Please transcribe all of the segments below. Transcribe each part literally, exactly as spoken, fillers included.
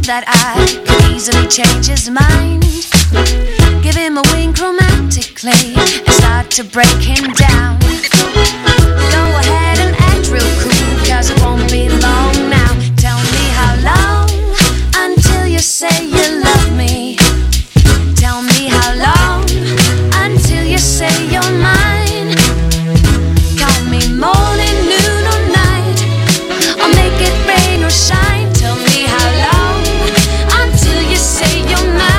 that I could easily change his mind. Give him a wink romantically and start to break him down. Go ahead and act real cool, cause it won't be long now. Tell me how long until you say you love me. Tell me how long until you say you're mine. Call me morning, noon or night, or make it rain or shine. Tell me how long until you say you're mine.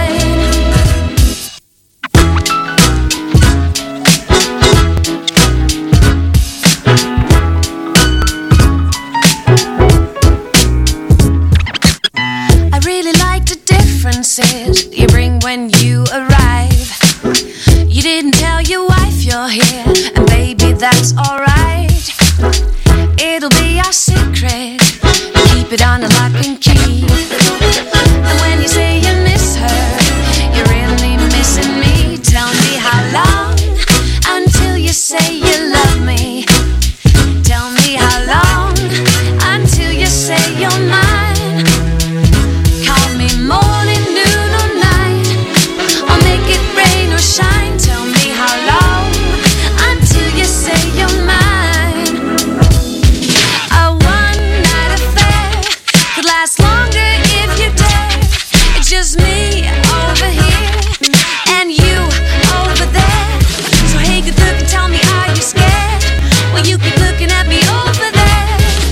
I really like the differences you bring when you arrive. You didn't tell your wife you're here, and baby, that's alright. It'll be our secret, keep it on a lock and key. And when you say you miss her, you're really missing me. Tell me how long until you say you love me. Tell me how long until you say you're mine. Call me morning, noon or night, or make it rain or shine. Tell me how long until you say you're mine. A one-night affair could last longer if you dare. It's just me over here and you over there. So hey, good look, tell me, are you scared? Well, you keep looking at me over there.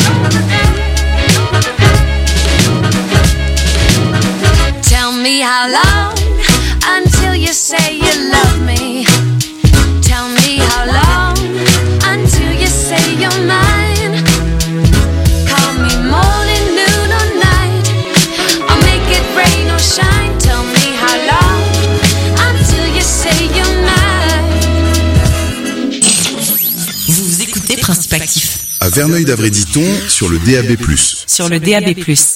Tell me how long until you say you love me. Tell me how long until you say you're mine. Call me morning, noon or night, or make it rain or shine. Tell me how long until you say you're mine. Vous écoutez Principe Actif. À Verneuil-d'Avray-Diton sur le D A B plus. Sur le D A B plus.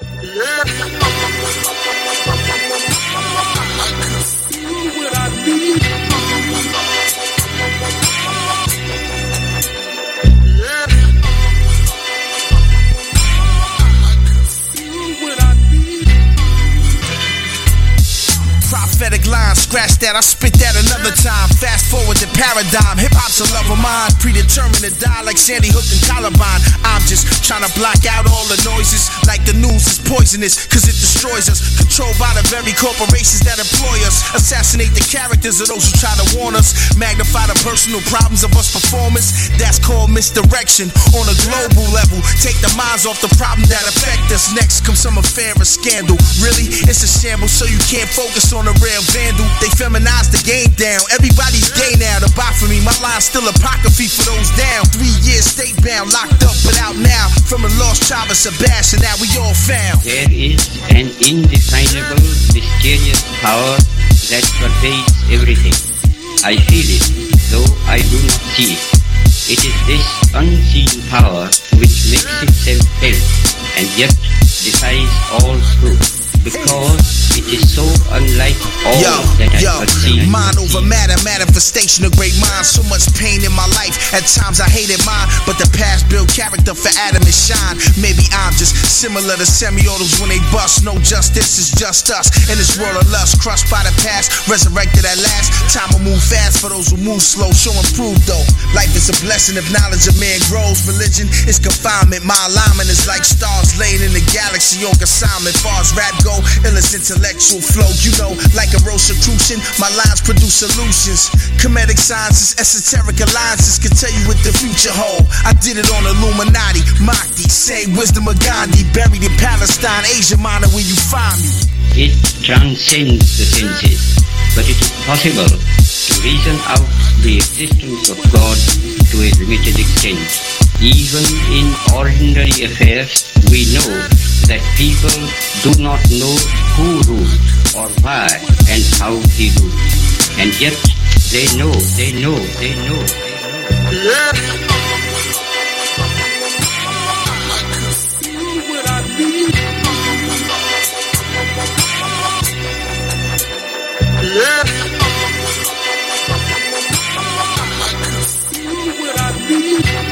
Prophetic line, scratch that, I spit that another time. Fast forward the paradigm, hip-hop's a love of mine. Predetermined to die like Sandy Hook and Columbine. I'm just trying to block out all the noises, like the news is poisonous, cause it destroys us. Controlled by the very corporations that employ us. Assassinate the characters of those who try to warn us. Magnify the personal problems of us performers. That's called misdirection on a global level. Take the minds off the problem that affect us. Next comes some affair or scandal. Really, it's a shambles, so you can't focus on the real vandal. They feminize the game down. Everybody's gay now. To buy for me, my line's still apocryphy for those down. Three years state bound, locked up but out now. From a lost tribe of Sebastian, now we all found. There is an indefinable, mysterious power that pervades everything. I feel it, though I do not see it. It is this unseen power which makes itself felt and yet defies all truth. Because it is so unlike all yo, that I yo, perceive. mind over matter, manifestation of great minds. So much pain in my life, at times I hated mine. But the past build character for Adam and shine. Maybe I'm just similar to semi-autos when they bust. No justice, is just us. In this world of lust, crushed by the past, resurrected at last. Time will move fast for those who move slow. Show and prove though, life is a blessing if knowledge of man grows. Religion is confinement, my alignment is like stars laying in the galaxy on consignment. Far as rap go, illest intellectual flow, you know, like a Rosicrucian, my lines produce solutions. Comedic sciences, esoteric alliances can tell you what the future hold. I did it on Illuminati, Mahdi, say wisdom of Gandhi, buried in Palestine, Asia Minor, where you find me. It transcends the senses, but it is possible to reason out the existence of God to a limited extent. Even in ordinary affairs, we know that people do not know who rules or why and how he rules. And yet they know, they know, they know, they know.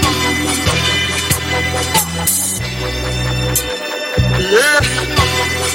Yeah.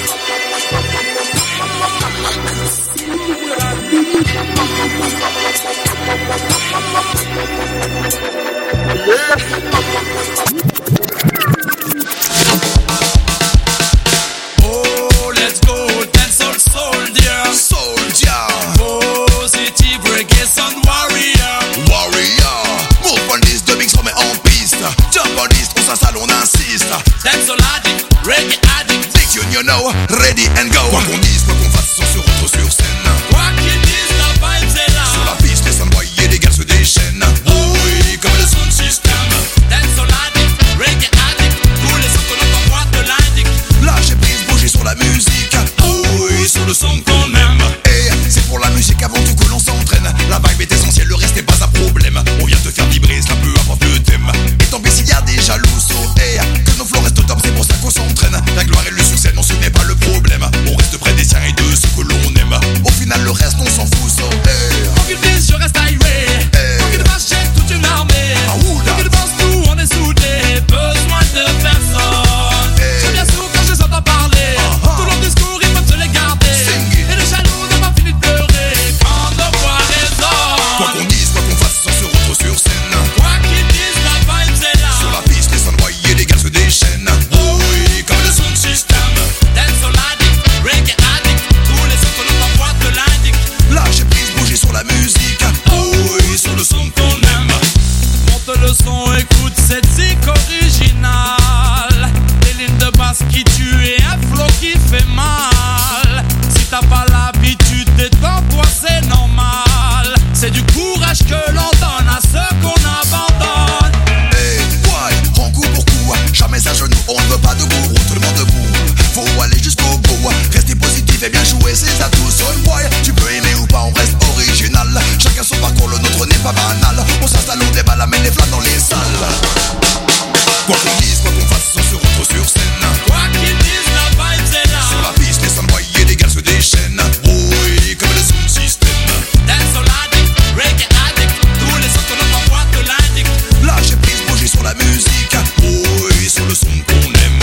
ready and go. Quoi qu'on dise, quoi qu'on fasse, on se retrouve sur scène. Quoi qu'ils disent, la vibe c'est là. Sur la piste, les envoyer, les gars se déchaînent. Oh oui, comme le sound system. Dancehall addict, reggae addict, tous les sons que l'on t'envoie te l'indiquent. Lâcher prise, bouger sur la musique. Oh oui, sur le son qu'on aime. Et c'est pour la musique avant tout que l'on s'entraîne. La vibe est essentielle, le reste n'est pas un problème. On vient te faire vibrer, cela peu importe le thème. Et tant pis s'il y a des jaloux, so hey, que nos flots restent au top, c'est pour ça qu'on s'entraîne. La gloire et le succès, non ce n'est pas le problème. On reste près des siens et de ceux que l'on aime. Au final le reste on s'en fout, so hey. Quoi qu'ils disent, je reste iré. Hey. Quoi qu'ils fassent, j'ai toute une armée. Ah, oula. Quoi qu'ils pensent, nous on est soudés. Besoin de personne. Hey. J'aime bien sourd quand je les entends parler. Uh-huh. Tout leur discours, ils peuvent se les garder. Sing it. Et les jaloux n'ont pas fini de pleurer quand on voit les hommes. Quoi qu'on dise, quoi qu'on fasse, on se retrouve sur scène. Quoi qu'ils disent, la vibe c'est là. Sur la piste, les envoyer, les gars se déchaînent. Oh oui, comme le sound system. Dancehall addict, reggae addict, tous les sons que l'on t'envoie te l'indiquent. Lâcher prise, bouger sur la musique. Oh oui, sur le son qu'on aime. Monte le son, écoute cette zik originale. Des lignes de basse qui tuent et un flow qui fait mal. Si t'as pas l'habitude, détends-toi, c'est normal. C'est du courage que l'on donne à ceux qu'on abandonne. Hey, why, en coup pour coup, jamais à genoux, on ne veut pas de gourou, tout le monde debout. Faut aller jusqu'au bout, rester positif et bien jouer ses atouts. So why, tu peux aimer ou pas, on reste original. Chacun son parcours, le nôtre n'est pas banal. On s'installe, on déballe, amène les flammes dans les salles. Quoi qu'on dise, quoi qu'on fasse, on se retrouve sur scène. Quoi qu'ils disent, la vibe c'est là. Sur la piste, les envoyer, les gars se déchaînent. Oh oui, comme le sound system. Dancehall addict, reggae addict, tous les sons que l'on t'envoie te l'indiquent. Lâcher prise, bouger sur la musique. Oh oui, sur le son qu'on aime.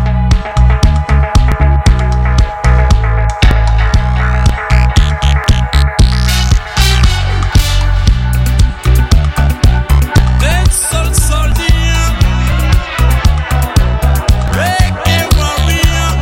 Dancehall soldier, reggae warrior.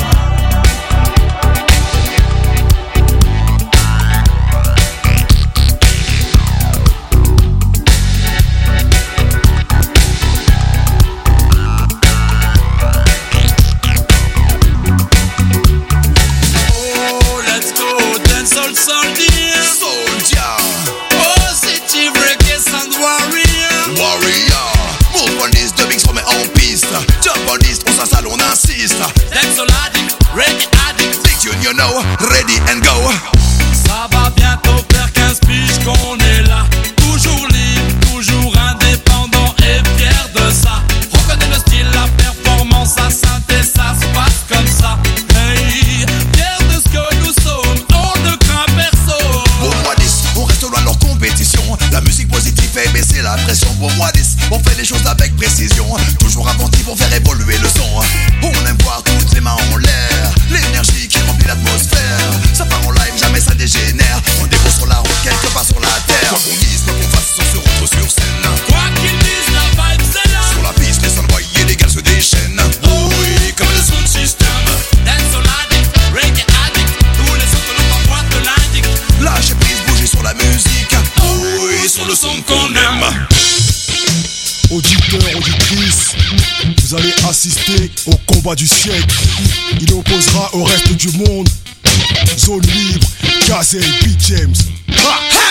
Oh, let's go, dancehall soldier. Soldier, Positive reggae sound warrior. warrior. Move on this, dubbing se remet en piste. Jump on this, on s'installe, on insiste. Dancehall addict, reggae addict. Big tune, you know, ready and go. Ça va bientôt faire quinze piges qu'on est là. Toujours libre, toujours indépendant et fier de ça. Reconnais le style, la performance, la synthèse, ça se passe comme ça. Hey, fier de ce que nous sommes, on ne craint personne. Pour moi dix, on reste loin de leur compétition. La musique positive fait baisser la pression. Pour moi dix, on fait les choses avec précision. Toujours inventif pour faire évoluer le son. On aime voir toutes les mains en l'air. L'énergie qui remplit l'atmosphère. Ça part en live, jamais ça dégénère. On déroule sur la route, quelque part sur la terre. Quoi qu'on dise, quoi qu'on fasse, on se retrouve sur scène. Quoi qu'ils disent, la vibe c'est là. Sur la piste, les envoyer, les gars se déchaînent. Oh oui, comme le sound system. Dancehall addict, reggae addict, tous les sons que l'on t'envoie te l'indiquent. Lâcher prise, bouger sur la musique. Oh oui, sur le son qu'on aime. Auditeurs, auditrices, vous allez assister au combat du siècle. Il opposera au reste du monde. Zone libre, Gazelle, Beat James. Ha, ha!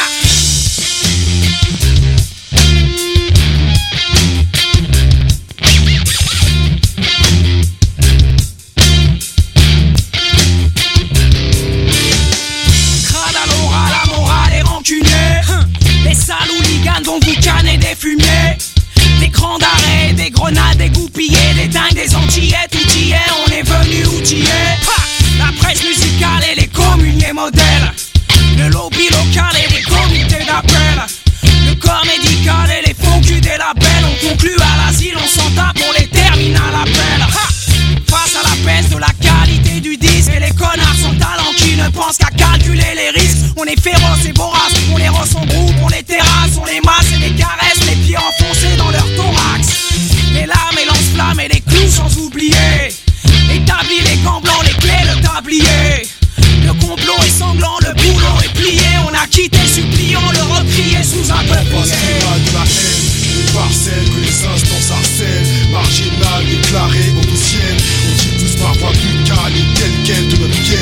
Crade à l'oral, la morale est rancunier. Les sales hooligans vont vous canner des fumiers. Des crans d'arrêt, des grenades dégoupillées, des dingues, des antillais, outillés, on est venu outiller. La presse musicale et les communiers modèles. Le lobby local et les comités d'appel. Le corps médical et les faux culs des labels. On conclut à l'asile, on s'en tape, on les termine à l'appel. Face à la baisse de la qualité du disque et les connards sans talent qui ne pensent qu'à calculer les risques. On est féroce et vorace, on les rend son groupe, on les terrasse, on les masse et les caresse, les pieds enfoncés dans leur thorax. Les lames et lance-flammes et les clous sans oublier. Établis les gants blancs, les clés, le tablier. Le complot est sanglant, le boulot est plié. On a quitté le suppliant, le recrié sous un peu Parce qu'il y a de la haine, une parcelle que les instances harcèlent. Marginal, déclaré, officiel. On dit tous parfois brutale et telle quelle de notre pied.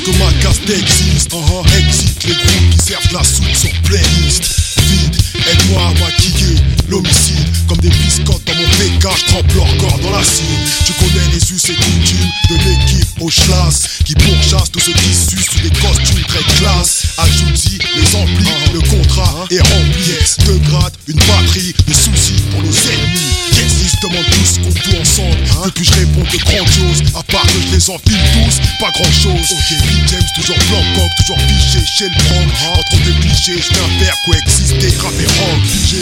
que ma caste existe. uh-huh. Exit les groupes qui servent la soupe sur playlist. Vite, aide-moi à maquiller l'homicide. Comme des biscottes dans mon P K, je trempe leur corps dans l'acide. Tu connais les us et coutumes de l'équipe au schlass, qui pourchasse tous ceux qui sucent sous des costumes très classe. Ajoute-y les amplis, le contrat est rempli. Yes, deux grades, une batterie, des soucis pour nos ennemis. Yes, ils se demandent tous qu'on tout ensemble. Depuis je réponds de grandiose, à part que je les enfile tous, pas grand chose. Ok, Big James toujours blanc coq, toujours fiché chez le prom. Entre deux clichés, je viens faire coexister rap et rock.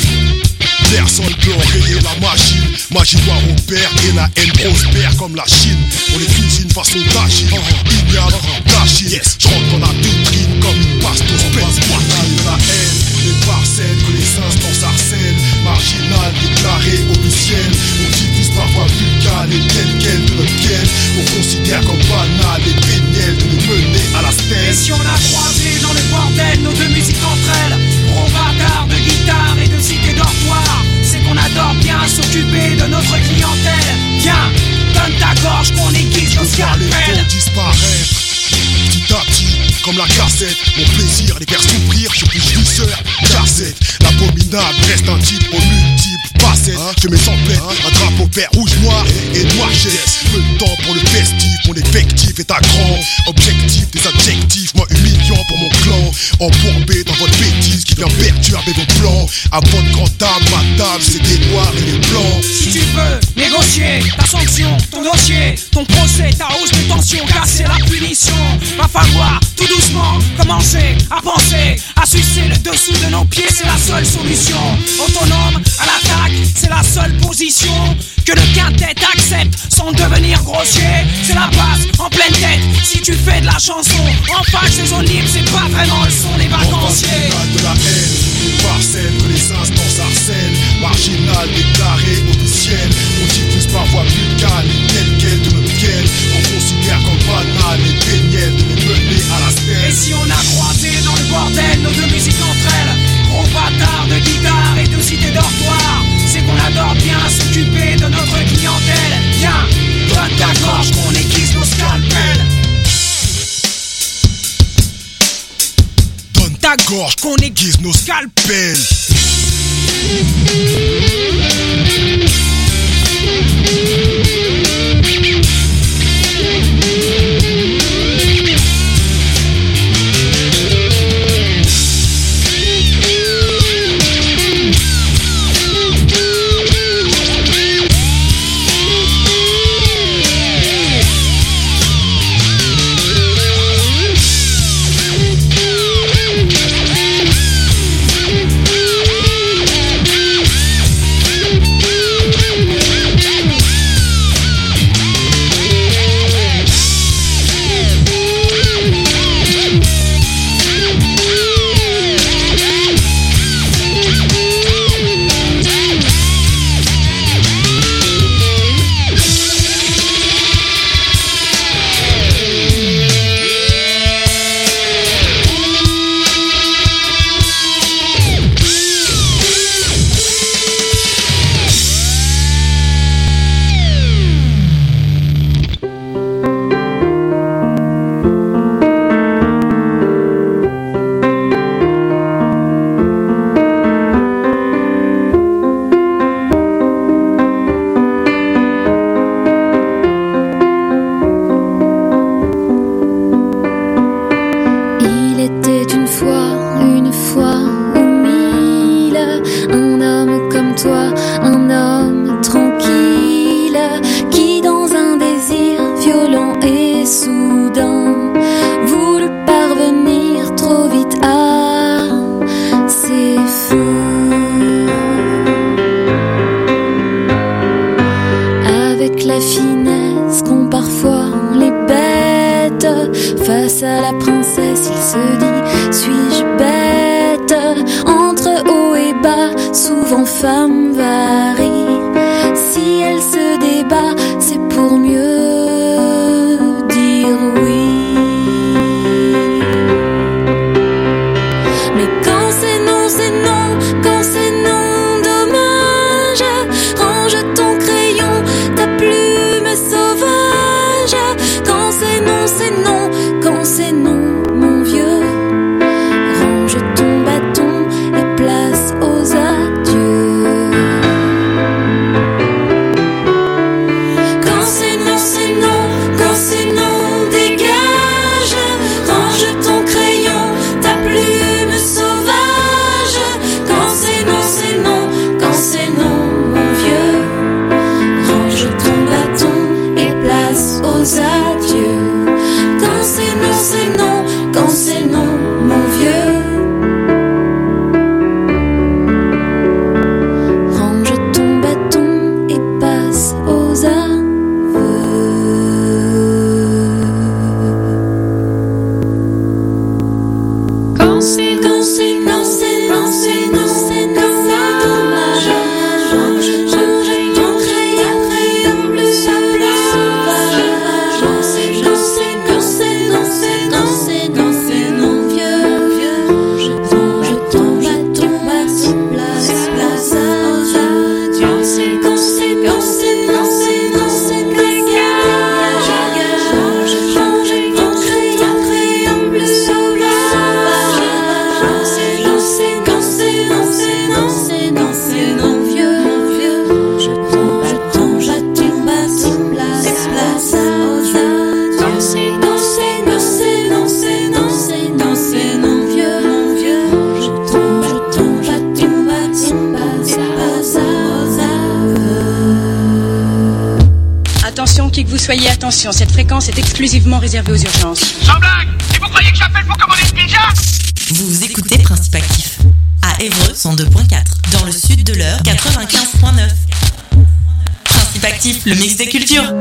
Personne peut enrayer la machine. Magie doit repère et la haine prospère comme la Chine. On les cuisine façon d'agir, ignoble, d'agir. Yes, je rentre dans la vitrine comme une passe au space. De la haine, les parcelles que les instances harcèlent. Marginal, déclaré, officiel. On diffuse parfois vulgaire et tel quel de notre quel. On considère comme banal et péniel de nous mener à la stèle. Et si on a croisé dans le bordel nos deux musiques entre elles, gros bâtard de guitare et de cité dortoir, c'est qu'on adore bien s'occuper de notre clientèle. Viens, donne ta gorge qu'on aiguise nos scalpels. Disparaître petit à petit, comme la cassette. Mon plaisir, les faire souffrir, je suis jouisseur, cassette. L'abominable reste un type aux multiples facettes. hein? Je mets sans plaide, hein? Un drapeau vert, rouge, noir et noir yes. Peu de temps pour le festif, mon effectif est à grand. Objectif des adjectifs, moi humiliant pour mon clan. Embourbé dans votre bêtise qui vient perturber vos plans. À votre grande table, ma table, c'est des noirs et des blancs. Si tu veux négocier ta sanction, ton dossier, ton procès, ta hausse de tension, casser la punition, va falloir tout doucement commencer à penser, à sucer le dessous de nos pieds, c'est la seule solution. Autonome à l'attaque, c'est la seule position que le quintet accepte sans devenir grossier. C'est la base en pleine tête. Si tu fais de la chanson en face des zones libres, c'est pas vraiment le son des vacanciers. De la haine, une parcelle que les instances harcèlent. Marginal, déclaré, officiel. On diffuse parfois vulgaire et tel quel de notre quel. On considère comme banal et péniel de nous mener à la stèle. Et si on a croisé dans le bordel nos deux musiques entre elles, gros bâtard de guitare et de cité dortoir, c'est qu'on adore bien s'occuper de notre clientèle. Viens, donne ta gorge qu'on aiguise nos scalpels. Donne ta gorge qu'on aiguise nos scalpels. Face à la princesse, il se dit, suis-je bête? Entre haut et bas, souvent femme varie. Si elle se débat, c'est pour mieux dire oui. Mais quand c'est non, c'est non, quand c'est non, dommage. Range ton crayon, ta plume est sauvage. Quand c'est non, c'est non, quand c'est non. Veuillez attention, cette fréquence est exclusivement réservée aux urgences. Sans blague! Et vous croyez que j'appelle pour commander une pizza? Vous écoutez Principe Actif à Évreux cent deux point quatre, dans le sud de l'Eure quatre-vingt-quinze point neuf. Principe Actif, le mix des cultures.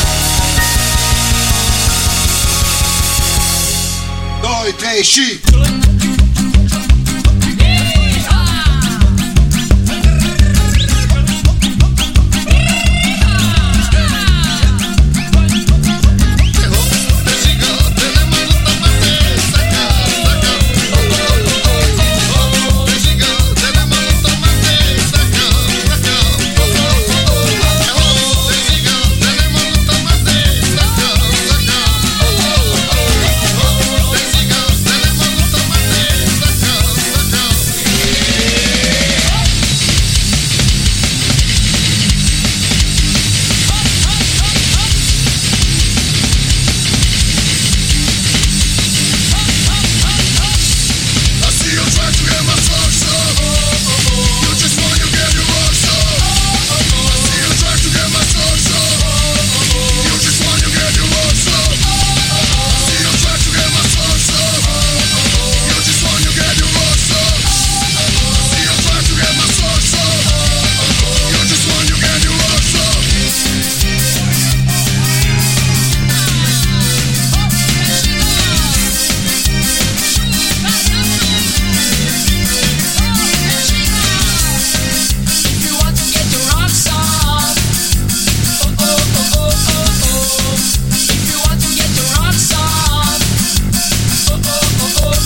Chi.